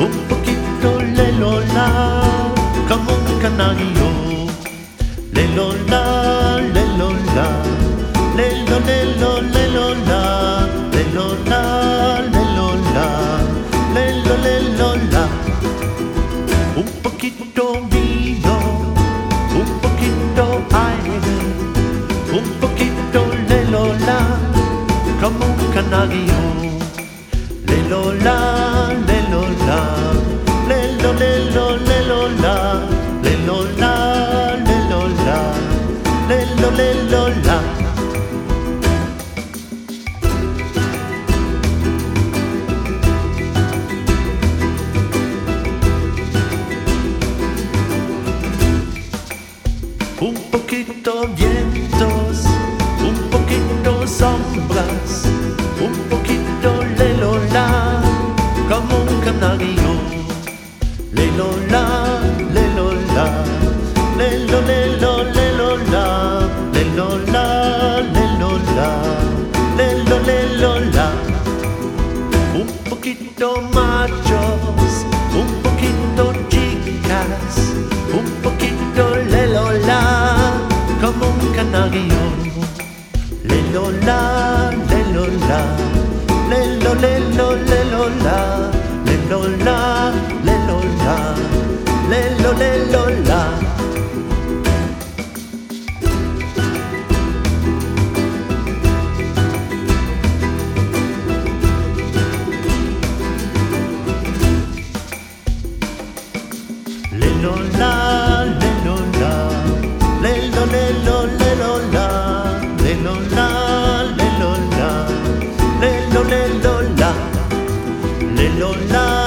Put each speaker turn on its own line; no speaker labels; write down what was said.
un poquito lelola, como un canario. Lelola, lelola, lelo, lelo, lelola, lelola, lelola, lelo, lelola. Un poquito vino, un poquito aire, un poquito lelola, como un canario. Lelola, lelola, lelo, lelo, lelola, lelola, lelola, lelo, lelola. Un poquito vientos, un poquito sombras, un poquito lelola, como un canario. Lelola, lelola, lelo, lelo, lelola, lelola, lelola, lelo, lelola. Un poquito machos, un poquito chicas, un poquito lelola, como un canario. Lelola, lelola, lelo, lelo, lelola, lelola, lelola, lelo, lelola. Lelola, lelola, lelo, lelo, lelola, lelola, lelola, lelo, lelola, lelola.